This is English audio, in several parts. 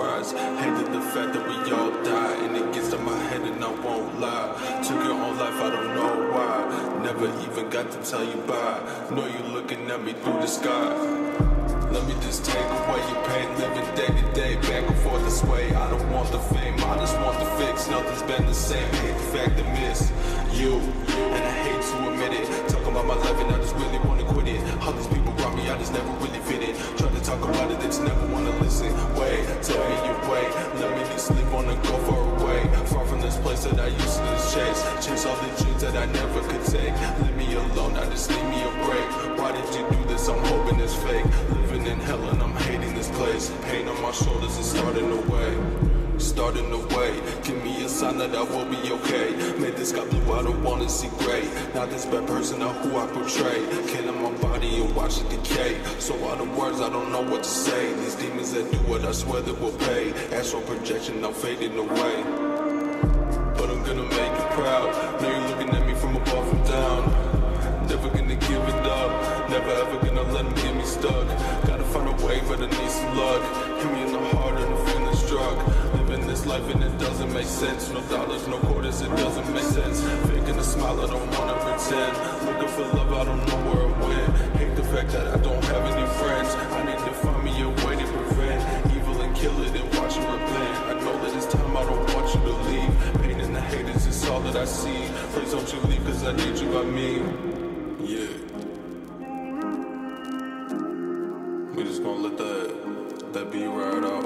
cries. Hated the fact that we all die, and it gets to my head and I won't lie. Took your own life, I don't know why. Never even got to tell you bye. Know you looking at me through the sky. Let me just take away your pain, living day to day, back and forth this way. I don't want the fame, I just want the fix. Nothing's been the same, hate the fact I miss you, and I hate to admit it. Talking about my life and I just really wanna quit it. All these people around me, I just never really fit it. Try to talk about it, they just never wanna listen. Wait, tell me your way, let me just sleep on and go far away. Far from this place that I used to just chase all the dreams that I never could take. Leave me alone, now just leave me a break. Why did you do this? I'm hoping it's fake. Living in hell and I'm hating this place. Pain on my shoulders is starting to weigh. Starting to weigh. Give me a sign that I will be okay. Made this sky blue, I don't wanna see gray. Not this bad person, not who I portray. Killing my body and watch it decay. So all the words, I don't know what to say. These demons that do what I swear they will pay. Astral projection, now fading away. But I'm gonna make you proud. Know you're looking at me from above and down. Never gonna give it up. Never ever gonna let them get me stuck. Gotta find a way, but I need some luck. Hit me in the heart and I'm feeling struck. Living this life and it doesn't make sense. No dollars, no quarters, it doesn't make sense. Faking a smile, I don't wanna pretend. Looking for love, I don't know where it went. Hate the fact that I don't have any friends. I need to find me a way to prevent evil and kill it and watch it repent. I know that it's time, I don't want you to leave. Pain and the hate is just all that I see. Please don't you leave, cause I need you by me. Yeah. We just gonna let that be right out.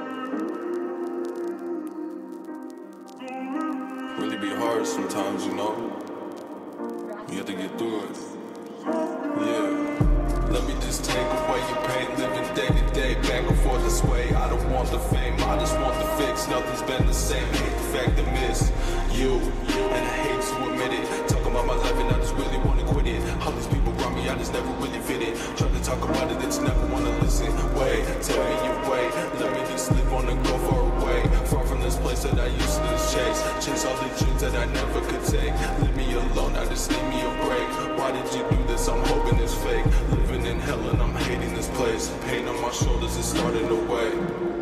Really be hard sometimes, you know. You have to get through it. Yeah. Let me just take away your pain, living day to day, back and forth this way. I don't want the fame, I just want the fix. Nothing's been the same, hate the fact I miss you, and I hate to admit it. Talking about my life and I just really wanna quit it. All these people around me, I just never really fit it. Try to talk about it, they just never wanna listen. Wait, tell me your way, let me just sleep on and go far away. Far from this place that I used to just chase all the dreams that I never could take. Leave me alone, now just leave me a break. Why did you do this? I'm hoping it's fake. Living in hell and I'm hating this place. Pain on my shoulders is starting to weigh.